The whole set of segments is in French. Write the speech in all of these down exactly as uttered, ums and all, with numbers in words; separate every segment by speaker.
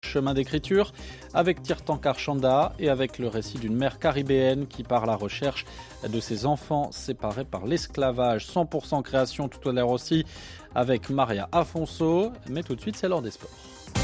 Speaker 1: chemin d'écriture avec Tirtankar Chanda et avec le récit d'une mère caribéenne qui part à la recherche de ses enfants séparés par l'esclavage. cent pour cent création tout à l'heure aussi avec Maria Afonso. Mais tout de suite, c'est l'heure des sports.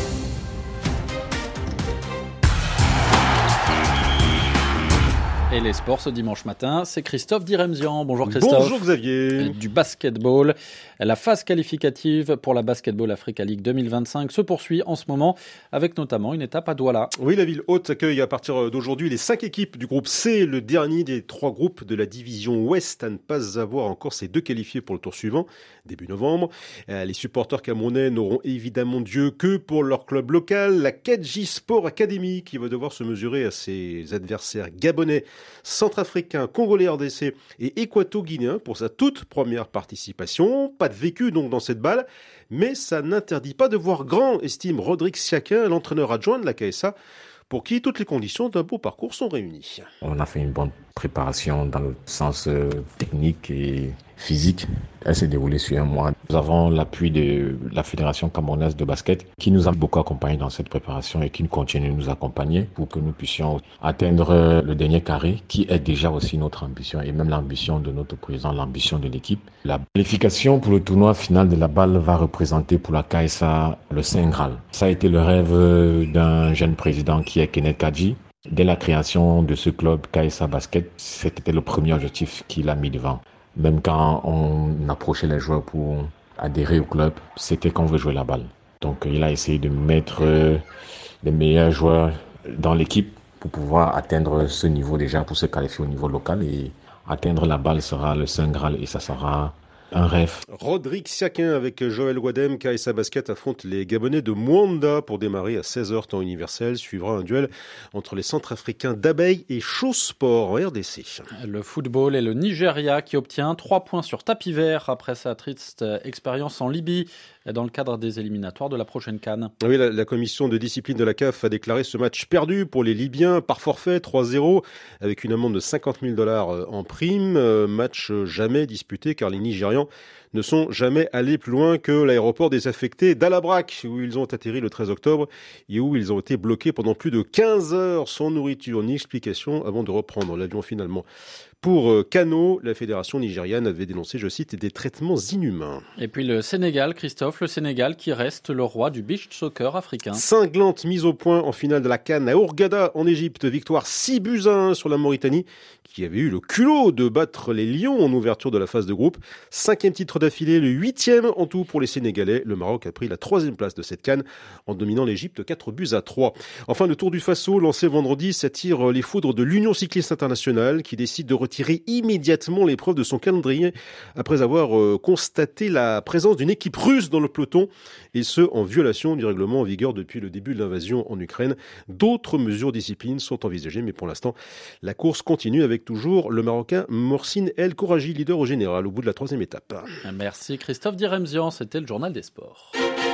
Speaker 1: Et les sports ce dimanche matin, c'est Christophe Diremzian. Bonjour Christophe.
Speaker 2: Bonjour Xavier.
Speaker 1: Du basketball. La phase qualificative pour la Basketball Africa League deux mille vingt-cinq se poursuit en ce moment avec notamment une étape à Douala.
Speaker 2: Oui, la ville haute accueille à partir d'aujourd'hui les cinq équipes du groupe C, le dernier des trois groupes de la division Ouest à ne pas avoir encore ses deux qualifiés pour le tour suivant, début novembre. Les supporters camerounais n'auront évidemment Dieu que pour leur club local, la Kedji Sport Academy, qui va devoir se mesurer à ses adversaires gabonais, centrafricains, congolais R D C et équato-guinéens pour sa toute première participation. Pas de vécu donc dans cette balle, mais ça n'interdit pas de voir grand, estime Rodrigue Siaquin, l'entraîneur adjoint de la K S A, pour qui toutes les conditions d'un beau parcours sont réunies.
Speaker 3: On a fait une bonne préparation dans le sens euh, technique et physique. Elle s'est déroulée sur un mois. Nous avons l'appui de la Fédération camerounaise de basket qui nous a beaucoup accompagnés dans cette préparation et qui continue de nous accompagner pour que nous puissions atteindre le dernier carré qui est déjà aussi notre ambition et même l'ambition de notre président, l'ambition de l'équipe. La qualification pour le tournoi final de la balle va représenter pour la K S A le Saint Graal. Ça a été le rêve d'un jeune président qui est Kenneth Kadji. Dès la création de ce club K S A Basket, c'était le premier objectif qu'il a mis devant. Même quand on approchait les joueurs pour adhérer au club, c'était qu'on veut jouer la balle. Donc il a essayé de mettre les meilleurs joueurs dans l'équipe pour pouvoir atteindre ce niveau déjà, pour se qualifier au niveau local. Et atteindre la balle sera le Saint Graal et ça sera un rêve.
Speaker 2: Rodrigue Siaquin avec Joël Wadem, K S A Basket affronte les Gabonais de Mwanda pour démarrer à seize heures temps universel. Suivra un duel entre les Centrafricains d'Abeille et Show Sport en R D C.
Speaker 1: Le football et le Nigeria qui obtient trois points sur tapis vert après sa triste expérience en Libye dans le cadre des éliminatoires de la prochaine CAN.
Speaker 2: Oui, la, la commission de discipline de la C A F a déclaré ce match perdu pour les Libyens par forfait trois zéro avec une amende de cinquante mille dollars en prime. Match jamais disputé car les Nigérians ne sont jamais allés plus loin que l'aéroport désaffecté d'Alabrak où ils ont atterri le treize octobre et où ils ont été bloqués pendant plus de quinze heures sans nourriture ni explication avant de reprendre l'avion finalement. Pour Kano, la fédération nigériane avait dénoncé, je cite, des traitements inhumains.
Speaker 1: Et puis le Sénégal, Christophe, le Sénégal qui reste le roi du beach soccer africain.
Speaker 2: Cinglante mise au point en finale de la CAN à Hurghada en Égypte. Victoire six buts à un sur la Mauritanie qui avait eu le culot de battre les Lions en ouverture de la phase de groupe. Cinquième titre d'affilée, le huitième en tout pour les Sénégalais. Le Maroc a pris la troisième place de cette CAN en dominant l'Égypte quatre buts à trois. Enfin, le Tour du Faso, lancé vendredi, s'attire les foudres de l'Union cycliste internationale qui décide de retirer immédiatement l'épreuve de son calendrier après avoir euh, constaté la présence d'une équipe russe dans le peloton et ce, en violation du règlement en vigueur depuis le début de l'invasion en Ukraine. D'autres mesures disciplines sont envisagées, mais pour l'instant, la course continue avec toujours le Marocain Morsin El Kouraji, leader au général, au bout de la troisième étape.
Speaker 1: Merci Christophe Diremzian, c'était le journal des sports.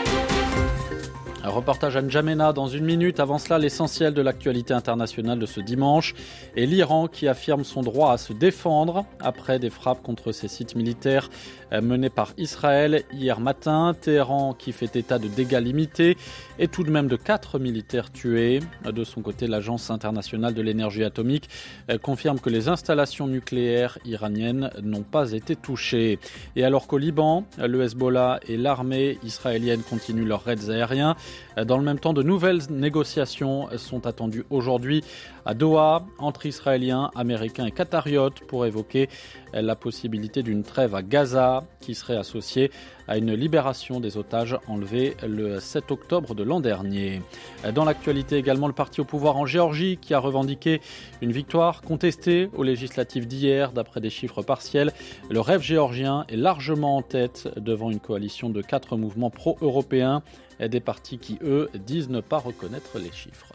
Speaker 1: Un reportage à N'Djamena dans une minute. Avant cela, l'essentiel de l'actualité internationale de ce dimanche et l'Iran qui affirme son droit à se défendre après des frappes contre ses sites militaires menées par Israël hier matin. Téhéran qui fait état de dégâts limités et tout de même de quatre militaires tués. De son côté, l'Agence internationale de l'énergie atomique confirme que les installations nucléaires iraniennes n'ont pas été touchées. Et alors qu'au Liban, le Hezbollah et l'armée israélienne continuent leurs raids aériens. Dans le même temps, de nouvelles négociations sont attendues aujourd'hui à Doha entre Israéliens, Américains et Qatariotes pour évoquer la possibilité d'une trêve à Gaza qui serait associée à une libération des otages enlevés le sept octobre de l'an dernier. Dans l'actualité également, le parti au pouvoir en Géorgie qui a revendiqué une victoire contestée aux législatives d'hier. D'après des chiffres partiels, le rêve géorgien est largement en tête devant une coalition de quatre mouvements pro-européens, des partis qui, eux, disent ne pas reconnaître les chiffres.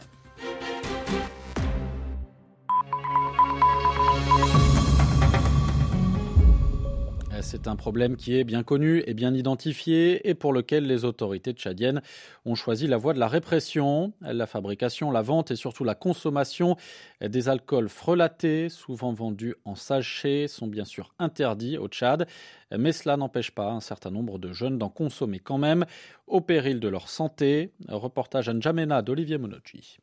Speaker 1: C'est un problème qui est bien connu et bien identifié et pour lequel les autorités tchadiennes ont choisi la voie de la répression. La fabrication, la vente et surtout la consommation des alcools frelatés, souvent vendus en sachets, sont bien sûr interdits au Tchad. Mais cela n'empêche pas un certain nombre de jeunes d'en consommer quand même, au péril de leur santé. Reportage à N'Djamena d'Olivier Monochi.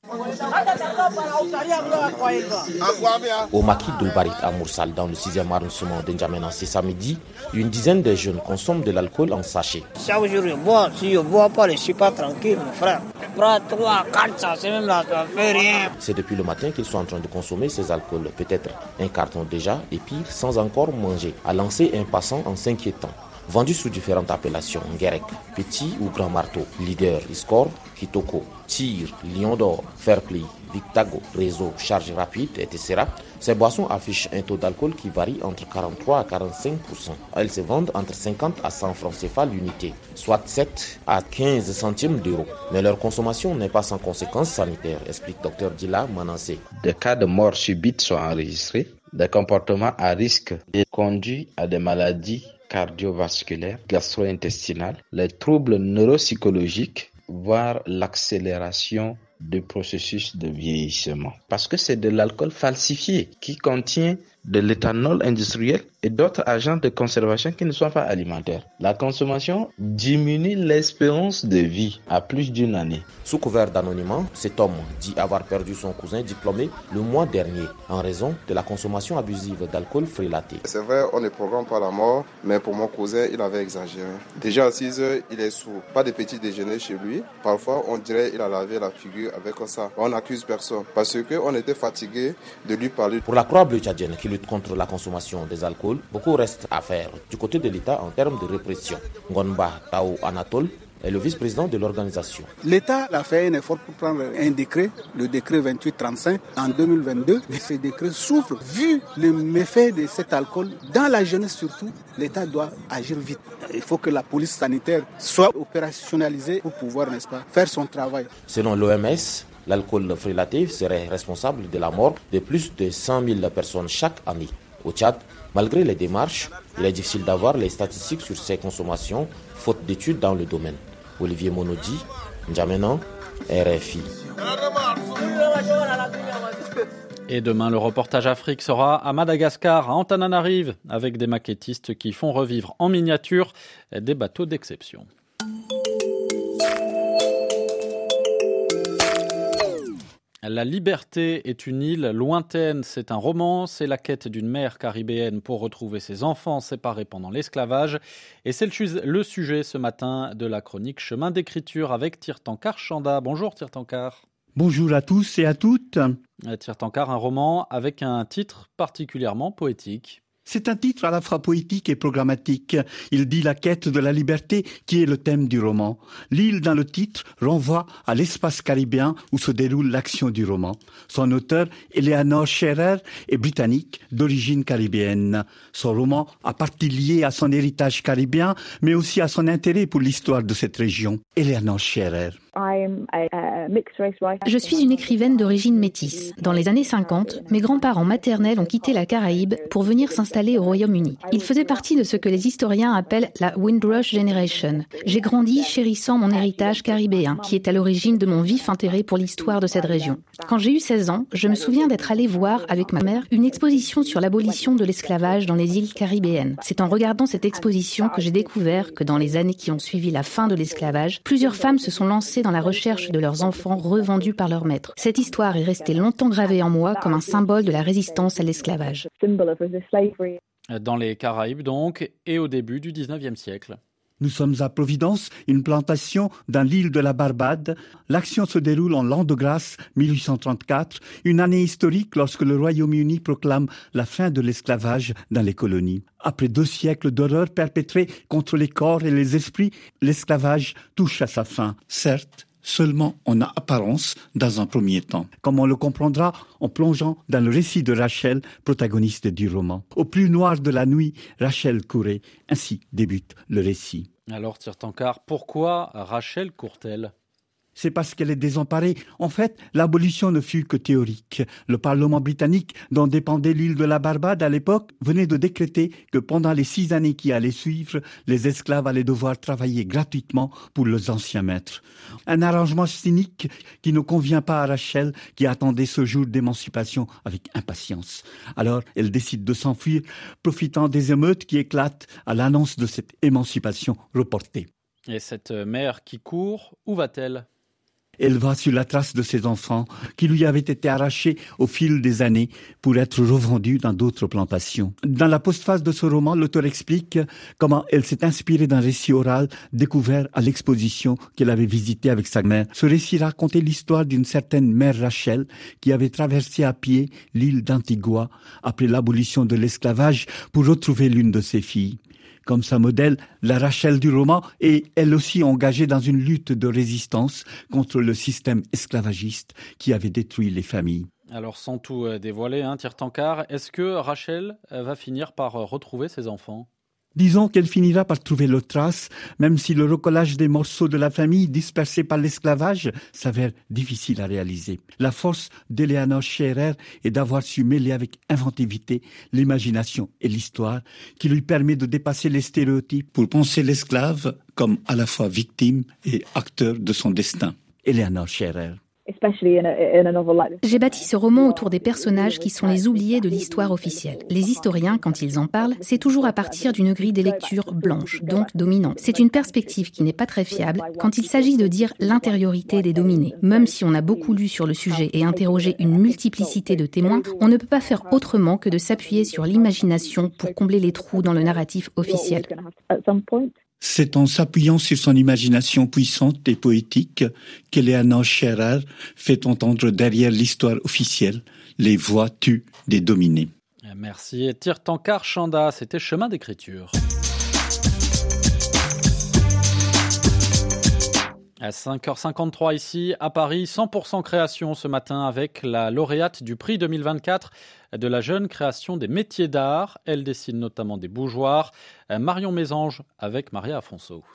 Speaker 4: Au maquis d'Ulbarit à Moursal, dans le sixième arrondissement de N'Djamena, ce samedi, une dizaine de jeunes consomment de l'alcool en sachet.
Speaker 5: Chaque jour je bois, si je ne bois pas, je ne suis pas tranquille, mon frère. Je prends trois, quatre, ça, c'est même là, ça ne fait rien.
Speaker 4: C'est depuis le matin qu'ils sont en train de consommer ces alcools, peut-être un carton déjà, et pire, sans encore manger, a lancé un passant en s'inquiétant. Vendu sous différentes appellations, Ngerek, petit ou grand marteau, leader, Iscor, Kitoko, Tir, Lion d'or, Fairplay, Victago, Réseau, Charge rapide, et cetera. Ces boissons affichent un taux d'alcool qui varie entre quarante-trois à quarante-cinq pour cent. Elles se vendent entre cinquante à cent francs C F A l'unité, soit sept à quinze centimes d'euros. Mais leur consommation n'est pas sans conséquences sanitaires, explique Dr Dila Manassé.
Speaker 6: Des cas de mort subite sont enregistrés. Des comportements à risque et conduisent à des maladies cardiovasculaires, gastro-intestinales, les troubles neuropsychologiques, voire l'accélération du processus de vieillissement. Parce que c'est de l'alcool falsifié qui contient de l'éthanol industriel et d'autres agents de conservation qui ne sont pas alimentaires. La consommation diminue l'espérance de vie à plus d'une année.
Speaker 4: Sous couvert d'anonymat, cet homme dit avoir perdu son cousin diplômé le mois dernier en raison de la consommation abusive d'alcool frelaté.
Speaker 7: C'est vrai, on ne programme pas la mort, mais pour mon cousin, il avait exagéré. Déjà à six heures, il est sous. Pas de petit déjeuner chez lui. Parfois, on dirait qu'il a lavé la figure avec ça. On n'accuse personne parce qu'on était fatigué de lui parler.
Speaker 4: Pour la Croix-Bleue tchadienne qui lutte contre la consommation des alcools, beaucoup reste à faire du côté de l'État en termes de répression. Ngonba Tao Anatole est le vice-président de l'organisation.
Speaker 8: L'État a fait un effort pour prendre un décret, le décret vingt-huit trente-cinq en deux mille vingt-deux. Et ce décret souffre. Vu le méfait de cet alcool, dans la jeunesse surtout, l'État doit agir vite. Il faut que la police sanitaire soit opérationnalisée pour pouvoir, n'est-ce pas, faire son travail.
Speaker 4: Selon l'O M S, l'alcool frelaté serait responsable de la mort de plus de cent mille personnes chaque année. Au Tchad, malgré les démarches, il est difficile d'avoir les statistiques sur ces consommations, faute d'études dans le domaine. Olivier Monodi, N'Djamena, R F I.
Speaker 1: Et demain, le reportage Afrique sera à Madagascar, à Antananarive, avec des maquettistes qui font revivre en miniature des bateaux d'exception. La liberté est une île lointaine, c'est un roman, c'est la quête d'une mère caribéenne pour retrouver ses enfants séparés pendant l'esclavage. Et c'est le sujet ce matin de la chronique Chemin d'écriture avec Tirtankar Chanda. Bonjour Tirtankar.
Speaker 9: Bonjour à tous et à toutes.
Speaker 1: Tirtankar, un roman avec un titre particulièrement poétique.
Speaker 9: C'est un titre à la fois poétique et programmatique. Il dit la quête de la liberté qui est le thème du roman. L'île dans le titre renvoie à l'espace caribéen où se déroule l'action du roman. Son auteur, Eleanor Scherer, est britannique d'origine caribéenne. Son roman a partie liée à son héritage caribéen, mais aussi à son intérêt pour l'histoire de cette région. Eleanor Scherer.
Speaker 10: Je suis une écrivaine d'origine métisse. Dans les années cinquante, mes grands-parents maternels ont quitté la Caraïbe pour venir s'installer au Royaume-Uni. Ils faisaient partie de ce que les historiens appellent la Windrush Generation. J'ai grandi chérissant mon héritage caribéen, qui est à l'origine de mon vif intérêt pour l'histoire de cette région. Quand j'ai eu seize ans, je me souviens d'être allée voir avec ma mère une exposition sur l'abolition de l'esclavage dans les îles caribéennes. C'est en regardant cette exposition que j'ai découvert que dans les années qui ont suivi la fin de l'esclavage, plusieurs femmes se sont lancées dans la recherche de leurs enfants revendus par leur maître. Cette histoire est restée longtemps gravée en moi comme un symbole de la résistance à l'esclavage.
Speaker 1: Dans les Caraïbes donc, et au début du dix-neuvième siècle.
Speaker 9: Nous sommes à Providence, une plantation dans l'île de la Barbade. L'action se déroule en l'an de grâce mille huit cent trente-quatre, une année historique lorsque le Royaume-Uni proclame la fin de l'esclavage dans les colonies. Après deux siècles d'horreurs perpétrées contre les corps et les esprits, l'esclavage touche à sa fin. Certes, seulement en apparence dans un premier temps, comme on le comprendra en plongeant dans le récit de Rachel, protagoniste du roman. Au plus noir de la nuit, Rachel courait. Ainsi débute le récit.
Speaker 1: Alors Tirtankar, pourquoi Rachel court-elle ?
Speaker 9: C'est parce qu'elle est désemparée. En fait, l'abolition ne fut que théorique. Le Parlement britannique, dont dépendait l'île de la Barbade à l'époque, venait de décréter que pendant les six années qui allaient suivre, les esclaves allaient devoir travailler gratuitement pour leurs anciens maîtres. Un arrangement cynique qui ne convient pas à Rachel, qui attendait ce jour d'émancipation avec impatience. Alors, elle décide de s'enfuir, profitant des émeutes qui éclatent à l'annonce de cette émancipation reportée.
Speaker 1: Et cette mère qui court, où va-t-elle ?
Speaker 9: Elle va sur la trace de ses enfants qui lui avaient été arrachés au fil des années pour être revendus dans d'autres plantations. Dans la postface de ce roman, l'auteur explique comment elle s'est inspirée d'un récit oral découvert à l'exposition qu'elle avait visitée avec sa mère. Ce récit racontait l'histoire d'une certaine mère Rachel qui avait traversé à pied l'île d'Antigua après l'abolition de l'esclavage pour retrouver l'une de ses filles. Comme sa modèle, la Rachel du roman est elle aussi engagée dans une lutte de résistance contre le système esclavagiste qui avait détruit les familles.
Speaker 1: Alors sans tout dévoiler, hein, Tirtankar, est-ce que Rachel va finir par retrouver ses enfants ?
Speaker 9: Disons qu'elle finira par trouver leurs traces, même si le recollage des morceaux de la famille dispersés par l'esclavage s'avère difficile à réaliser. La force d'Eleanor Scherer est d'avoir su mêler avec inventivité l'imagination et l'histoire, qui lui permet de dépasser les stéréotypes pour penser l'esclave comme à la fois victime et acteur de son destin. Eleanor Scherer.
Speaker 10: J'ai bâti ce roman autour des personnages qui sont les oubliés de l'histoire officielle. Les historiens, quand ils en parlent, c'est toujours à partir d'une grille des lectures blanche, donc dominante. C'est une perspective qui n'est pas très fiable quand il s'agit de dire l'intériorité des dominés. Même si on a beaucoup lu sur le sujet et interrogé une multiplicité de témoins, on ne peut pas faire autrement que de s'appuyer sur l'imagination pour combler les trous dans le narratif officiel.
Speaker 9: C'est en s'appuyant sur son imagination puissante et poétique qu'Eleanor Scherer fait entendre derrière l'histoire officielle les voix tues des dominés.
Speaker 1: Merci. Et Tirtankar Chanda, c'était Chemin d'écriture. À cinq heures cinquante-trois ici, à Paris, cent pour cent création ce matin avec la lauréate du prix deux mille vingt-quatre de la jeune création des métiers d'art. Elle dessine notamment des bougeoirs. Marion Mésange avec Maria Afonso.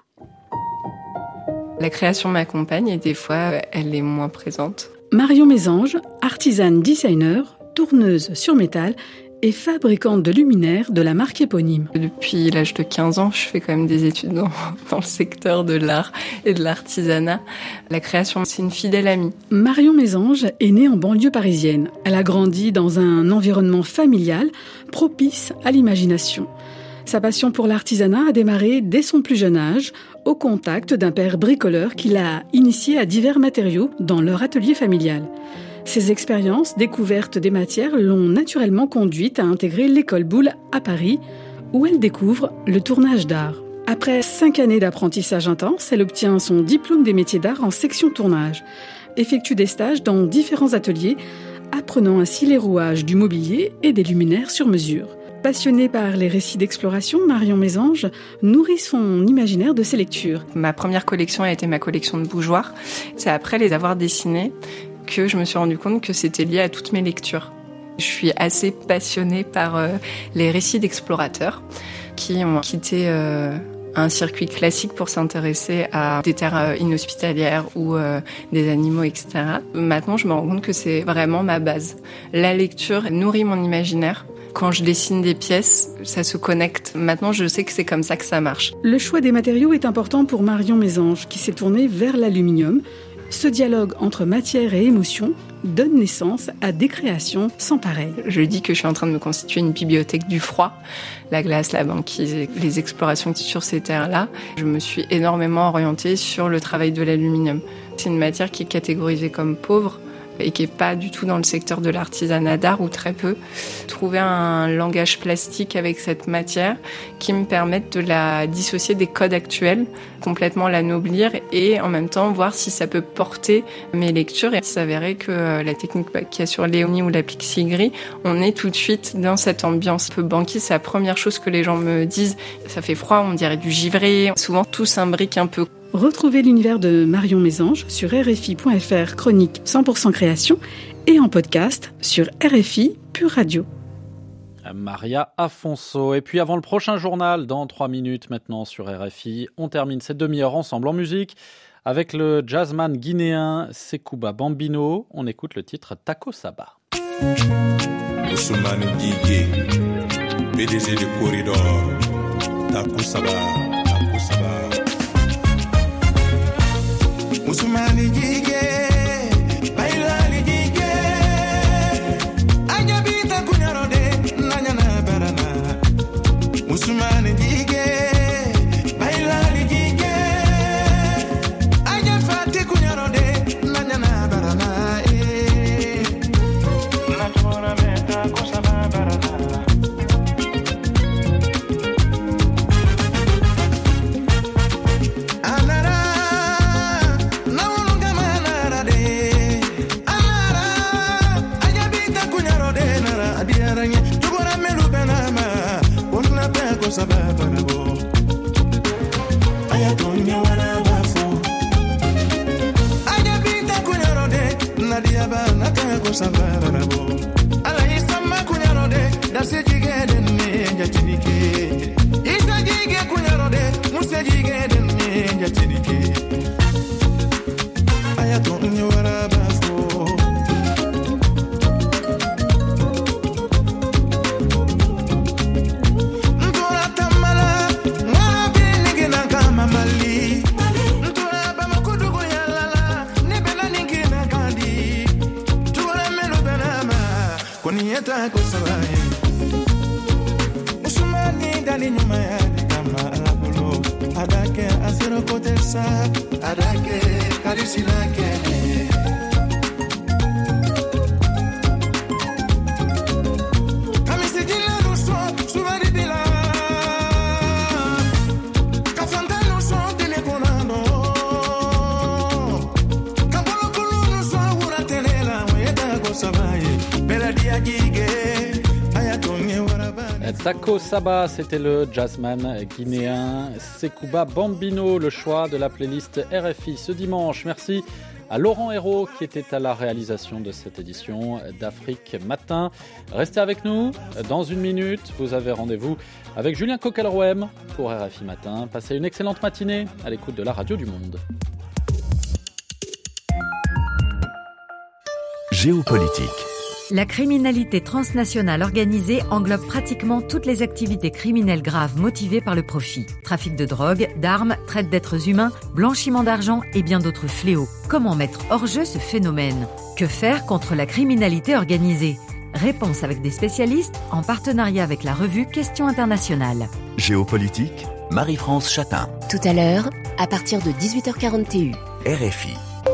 Speaker 11: La création m'accompagne et des fois, elle est moins présente.
Speaker 12: Marion Mésange, artisane designer, tourneuse sur métal et fabricante de luminaires de la marque éponyme.
Speaker 11: Depuis l'âge de quinze ans, je fais quand même des études dans, dans le secteur de l'art et de l'artisanat. La création, c'est une fidèle amie.
Speaker 12: Marion Mésange est née en banlieue parisienne. Elle a grandi dans un environnement familial propice à l'imagination. Sa passion pour l'artisanat a démarré dès son plus jeune âge, au contact d'un père bricoleur qui l'a initiée à divers matériaux dans leur atelier familial. Ces expériences, découvertes des matières, l'ont naturellement conduite à intégrer l'école Boulle à Paris, où elle découvre le tournage d'art. Après cinq années d'apprentissage intense, elle obtient son diplôme des métiers d'art en section tournage, effectue des stages dans différents ateliers, apprenant ainsi les rouages du mobilier et des luminaires sur mesure. Passionnée par les récits d'exploration, Marion Mésange nourrit son imaginaire de ses lectures.
Speaker 11: Ma première collection a été ma collection de bougeoirs. C'est après les avoir dessinés que je me suis rendu compte que c'était lié à toutes mes lectures. Je suis assez passionnée par euh, les récits d'explorateurs qui ont quitté euh, un circuit classique pour s'intéresser à des terres euh, inhospitalières ou euh, des animaux, et cetera. Maintenant, je me rends compte que c'est vraiment ma base. La lecture nourrit mon imaginaire. Quand je dessine des pièces, ça se connecte. Maintenant, je sais que c'est comme ça que ça marche.
Speaker 12: Le choix des matériaux est important pour Marion Mésange, qui s'est tournée vers l'aluminium. Ce dialogue entre matière et émotion donne naissance à des créations sans pareil.
Speaker 11: Je dis que je suis en train de me constituer une bibliothèque du froid. La glace, la banquise, les explorations sur ces terres-là. Je me suis énormément orientée sur le travail de l'aluminium. C'est une matière qui est catégorisée comme pauvre et qui est pas du tout dans le secteur de l'artisanat d'art ou très peu. Trouver un langage plastique avec cette matière qui me permette de la dissocier des codes actuels, complètement l'anoblir et en même temps voir si ça peut porter mes lectures. Et il s'avérait que la technique qu'il y a sur Léonie ou la plexigris, on est tout de suite dans cette ambiance un peu banquise. C'est la première chose que les gens me disent. Ça fait froid, on dirait du givré. Souvent tout s'imbrique un peu.
Speaker 12: Retrouvez l'univers de Marion Mésange sur R F I point F R, chronique cent pour cent création, et en podcast sur R F I Pure Radio.
Speaker 1: Maria Afonso. Et puis avant le prochain journal, dans trois minutes maintenant sur R F I, on termine cette demi-heure ensemble en musique Avec le jazzman guinéen Sekouba Bambino, on écoute le titre Taco Saba.
Speaker 13: Ousmane Guigué, P D G du Corridor, Taco Saba, Taco Saba. Ousmane Guigué, Bailali Guigué, Agabita Kunyarode, Nanyana Barana. Ousmane Guigué, Bailali Guigué, Agafate Kunyarode, Nanyana Barana. Sababarabo ayatonya wana bafo ayabita kunyarode nadiaba nakako sababarabo alaisama kunyarode dasejigeden ne jatinike isajige kunyarode musajigeden ne jatinike ayatonya wana bafo Taco Saba, Ousmane Dani nyuma ya kama alabulo, adake asero kotesa, adake karisi lake. Kamisi jila nuso, subari bila, kafanta nuso tene konano, kabolo kulu nuso ura tenela, we Taco Saba.
Speaker 1: Taco Saba, c'était le jazzman guinéen Sekouba Bambino, le choix de la playlist R F I ce dimanche. Merci à Laurent Hérault qui était à la réalisation de cette édition d'Afrique Matin. Restez avec nous, dans une minute, vous avez rendez-vous avec Julien Coquelrouem pour R F I Matin. Passez une excellente matinée à l'écoute de la radio du Monde.
Speaker 14: Géopolitique.
Speaker 15: La criminalité transnationale organisée englobe pratiquement toutes les activités criminelles graves motivées par le profit. Trafic de drogue, d'armes, traite d'êtres humains, blanchiment d'argent et bien d'autres fléaux. Comment mettre hors jeu ce phénomène ? Que faire contre la criminalité organisée ? Réponse avec des spécialistes en partenariat avec la revue Questions internationales.
Speaker 14: Géopolitique, Marie-France Chatin.
Speaker 16: Tout à l'heure, à partir de dix-huit heures quarante et un.
Speaker 14: R F I.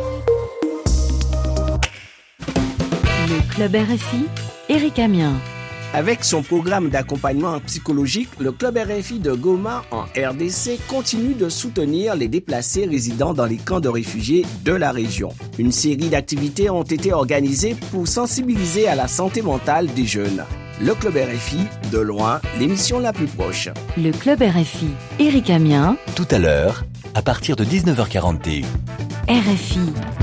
Speaker 15: Le Club R F I, Éric Amiens.
Speaker 17: Avec son programme d'accompagnement psychologique, le Club R F I de Goma en R D C continue de soutenir les déplacés résidant dans les camps de réfugiés de la région. Une série d'activités ont été organisées pour sensibiliser à la santé mentale des jeunes. Le Club R F I, de loin, l'émission la plus proche.
Speaker 15: Le Club R F I, Éric Amiens.
Speaker 14: Tout à l'heure, à partir de dix-neuf heures quarante et un.
Speaker 15: R F I.